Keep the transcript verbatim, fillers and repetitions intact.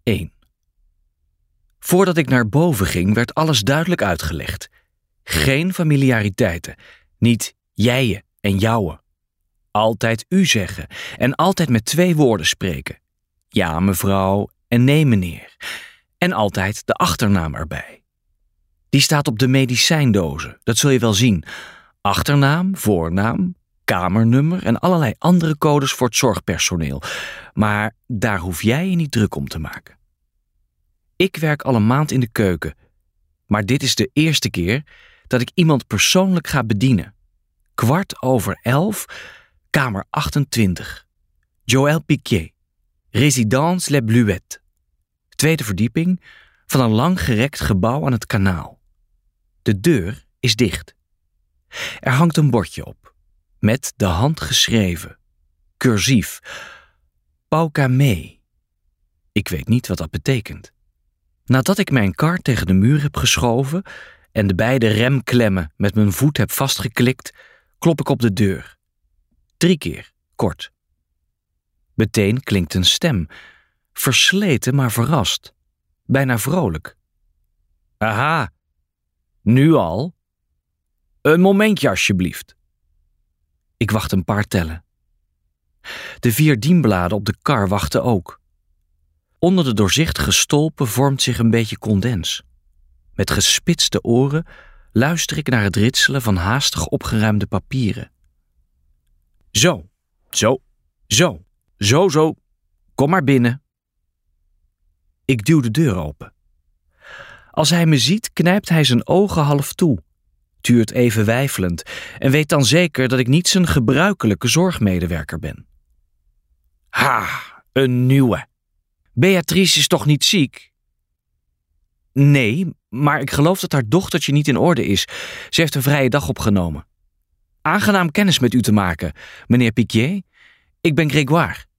één. Voordat ik naar boven ging, werd alles duidelijk uitgelegd. Geen familiariteiten, niet jijen en jouwen. Altijd u zeggen en altijd met twee woorden spreken. Ja, mevrouw en nee, meneer. En altijd de achternaam erbij. Die staat op de medicijndozen, dat zul je wel zien. Achternaam, voornaam, kamernummer en allerlei andere codes voor het zorgpersoneel. Maar daar hoef jij je niet druk om te maken. Ik werk al een maand in de keuken, maar dit is de eerste keer dat ik iemand persoonlijk ga bedienen. Kwart over elf, kamer achtentwintig. Joël Piquet, Résidence Les Bluettes. Tweede verdieping van een langgerekt gebouw aan het kanaal. De deur is dicht. Er hangt een bordje op, met de hand geschreven, cursief, Paucamé. Ik weet niet wat dat betekent. Nadat ik mijn kar tegen de muur heb geschoven en de beide remklemmen met mijn voet heb vastgeklikt, klop ik op de deur. Drie keer, kort. Meteen klinkt een stem, versleten maar verrast, bijna vrolijk. Aha, nu al? Een momentje alsjeblieft. Ik wacht een paar tellen. De vier dienbladen op de kar wachten ook. Onder de doorzichtige stolpen vormt zich een beetje condens. Met gespitste oren luister ik naar het ritselen van haastig opgeruimde papieren. Zo, zo, zo, zo, zo. Kom maar binnen. Ik duw de deur open. Als hij me ziet, knijpt hij zijn ogen half toe, tuurt even weifelend en weet dan zeker dat ik niet zijn gebruikelijke zorgmedewerker ben. Ha, een nieuwe. Beatrice is toch niet ziek? Nee, maar ik geloof dat haar dochtertje niet in orde is. Ze heeft een vrije dag opgenomen. Aangenaam kennis met u te maken, meneer Piquet. Ik ben Grégoire.